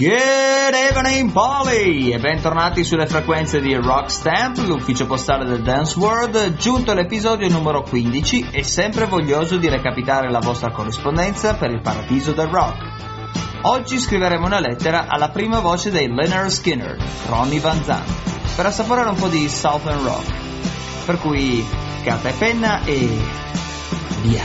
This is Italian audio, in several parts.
Good evening, Polly! E bentornati sulle frequenze di Rock Stamp, l'ufficio postale del Dance World, giunto all'episodio numero 15 e sempre voglioso di recapitare la vostra corrispondenza per il paradiso del rock. Oggi scriveremo una lettera alla prima voce dei Lynyrd Skynyrd, Ronnie Van Zant, per assaporare un po' di Southern Rock. Per cui carta e penna e via.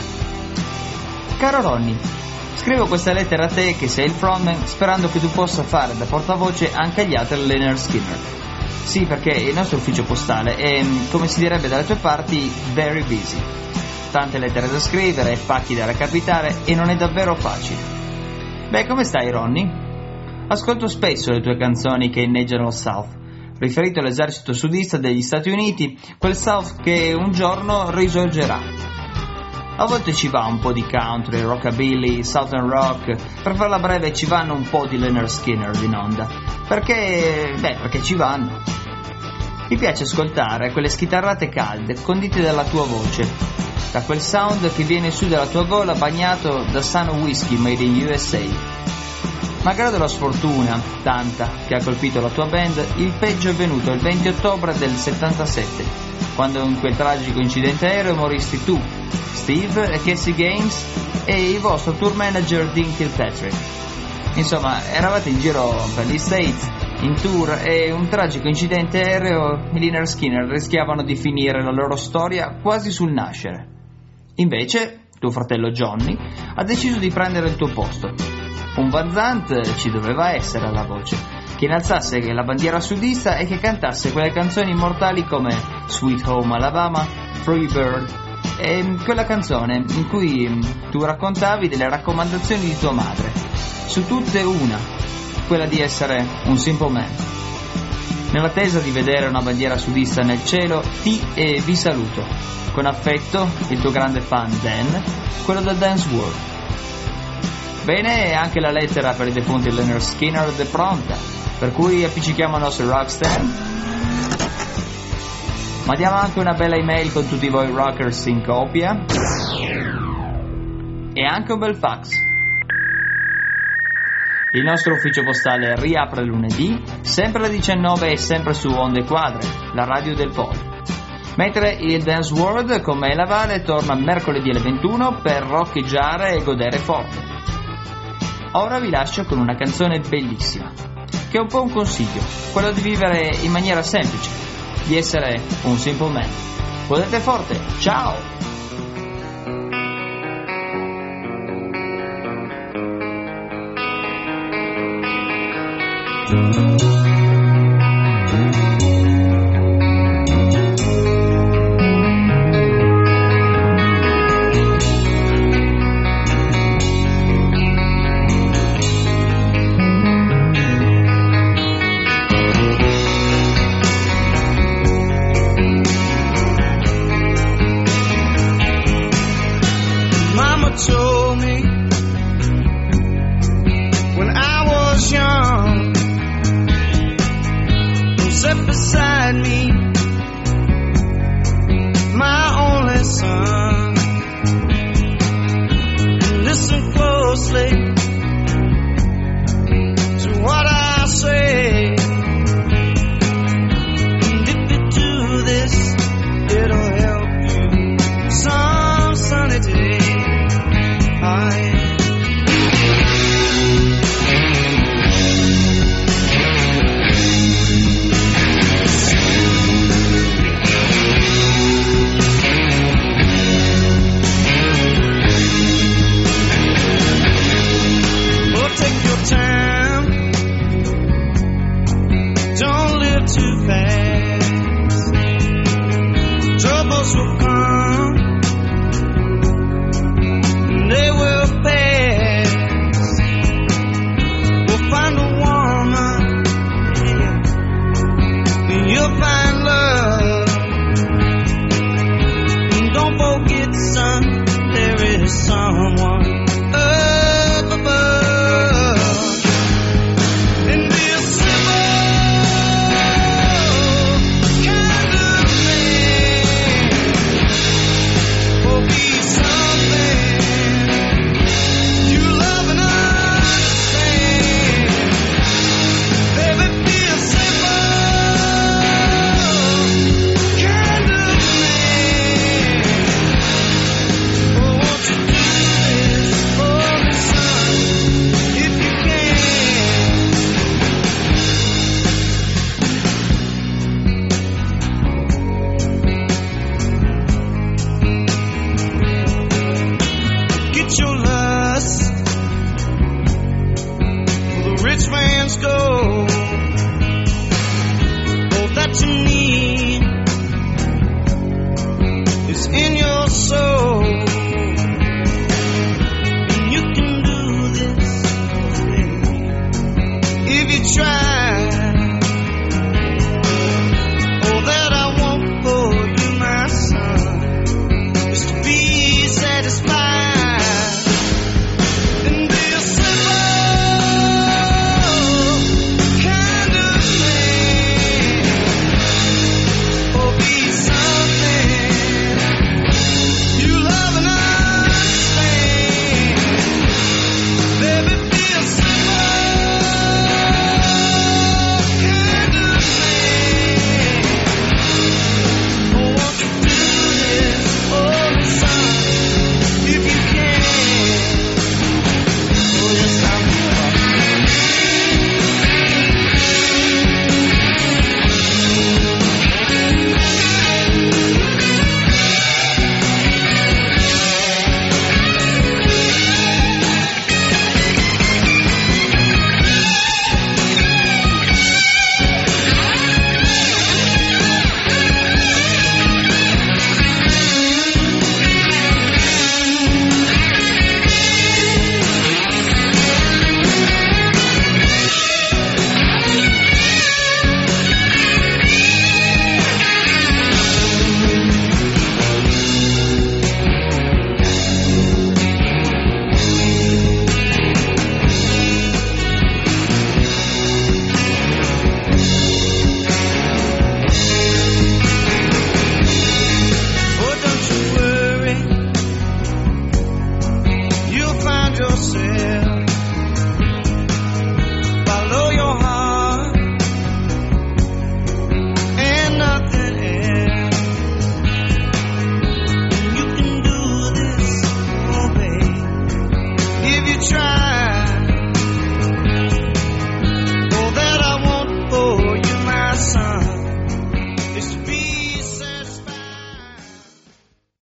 Caro Ronnie, scrivo questa lettera a te che sei il frontman, sperando che tu possa fare da portavoce anche agli altri Lynyrd Skynyrd. Sì, perché il nostro ufficio postale è, come si direbbe dalle tue parti, very busy. Tante lettere da scrivere, pacchi da recapitare e non è davvero facile. Beh, come stai, Ronnie? Ascolto spesso le tue canzoni che inneggiano il South, riferito all'esercito sudista degli Stati Uniti, quel South che un giorno risorgerà. A volte ci va un po' di country, rockabilly, southern rock. Per farla breve ci vanno un po' di Lynyrd Skynyrd in onda. Perché ci vanno. Mi piace ascoltare quelle schitarrate calde, condite dalla tua voce, da quel sound che viene su dalla tua gola bagnato da sano whisky made in USA. Malgrado la sfortuna, tanta, che ha colpito la tua band, il peggio è venuto il 20 ottobre del 77, quando in quel tragico incidente aereo moristi tu, Steve e Casey Gaines e il vostro tour manager Dean Kilpatrick. Insomma, eravate in giro per gli States, in tour, e un tragico incidente aereo e i Lynyrd Skynyrd rischiavano di finire la loro storia quasi sul nascere. Invece, tuo fratello Johnny ha deciso di prendere il tuo posto. Un Van Zant ci doveva essere alla voce, che innalzasse la bandiera sudista e che cantasse quelle canzoni immortali come Sweet Home Alabama, Free Bird, e quella canzone in cui tu raccontavi delle raccomandazioni di tua madre, su tutte una, quella di essere un simple man. Nell'attesa di vedere una bandiera sudista nel cielo, vi saluto. Con affetto, il tuo grande fan Dan, quello del Dance World. Bene, anche la lettera per i defunti Lynyrd Skynyrd è pronta, per cui appiccichiamo il nostro Rockstar. Mandiamo anche una bella email con tutti voi rockers in copia e anche un bel fax. Il nostro ufficio postale riapre lunedì, sempre alle 19 e sempre su Onde Quadre, la radio del Polo. Mentre il Dance World con me e la Vale torna mercoledì alle 21 per roccheggiare e godere forte. Ora vi lascio con una canzone bellissima, che è un po' un consiglio, quello di vivere in maniera semplice, di essere un simple man. Godete forte, ciao! Told me when I was young, sat beside me, my only son. Listen closely to what I say, and if you do this, it'll help you some sunny day. Take your time, don't live too fast. Troubles will come, they will pass. We'll find a woman, and you'll find love. And don't forget, son, there is someone up above. is in your